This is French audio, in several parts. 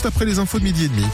juste après les infos de 12h30.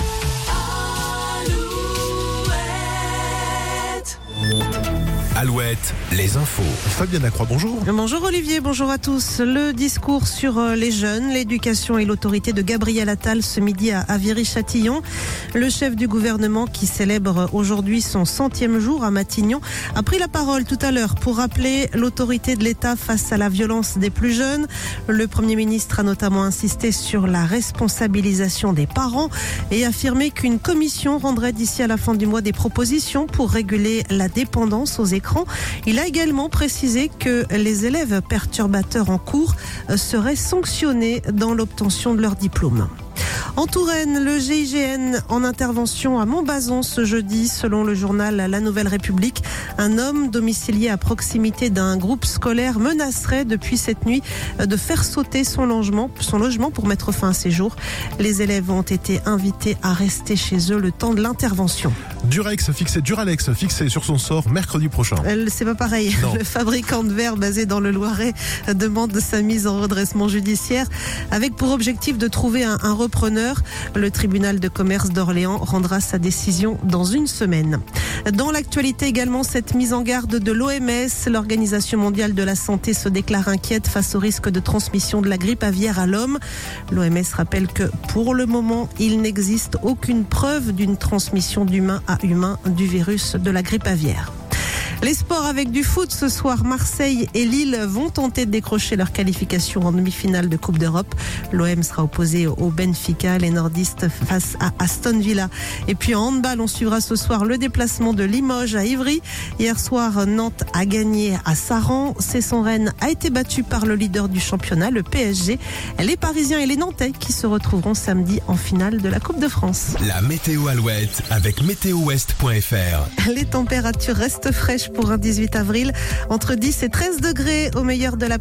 Alouette, les infos. Fabienne Lacroix, bonjour. Bonjour Olivier, bonjour à tous. Le discours sur les jeunes, l'éducation et l'autorité de Gabriel Attal ce midi à Viry-Châtillon. Le chef du gouvernement qui célèbre aujourd'hui son 100e jour à Matignon a pris la parole tout à l'heure pour rappeler l'autorité de l'État face à la violence des plus jeunes. Le Premier ministre a notamment insisté sur la responsabilisation des parents et affirmé qu'une commission rendrait d'ici à la fin du mois des propositions pour réguler la dépendance aux écrans. Il a également précisé que les élèves perturbateurs en cours seraient sanctionnés dans l'obtention de leur diplôme. En Touraine, le GIGN en intervention à Montbazon ce jeudi. Selon le journal La Nouvelle République, un homme domicilié à proximité d'un groupe scolaire menacerait depuis cette nuit de faire sauter son logement pour mettre fin à ses jours. Les élèves ont été invités à rester chez eux le temps de l'intervention. Duralex fixé sur son sort mercredi prochain. C'est pas pareil. Non. Le fabricant de verre basé dans le Loiret demande sa mise en redressement judiciaire avec pour objectif de trouver un repreneur. Le tribunal de commerce d'Orléans rendra sa décision dans une semaine. Dans l'actualité également, cette mise en garde de l'OMS, l'Organisation mondiale de la santé se déclare inquiète face au risque de transmission de la grippe aviaire à l'homme. L'OMS rappelle que pour le moment, il n'existe aucune preuve d'une transmission d'humain à humain du virus de la grippe aviaire. Les sports avec du foot ce soir, Marseille et Lille vont tenter de décrocher leur qualification en demi-finale de Coupe d'Europe. L'OM sera opposé au Benfica, les nordistes face à Aston Villa. Et puis en handball, on suivra ce soir le déplacement de Limoges à Ivry. Hier soir, Nantes a gagné à Saran. Cesson-Rennes a été battu par le leader du championnat, le PSG. Les Parisiens et les Nantais qui se retrouveront samedi en finale de la Coupe de France. La météo Alouette avec météowest.fr. Les températures restent fraîches pour un 18 avril, entre 10 et 13 degrés au meilleur de la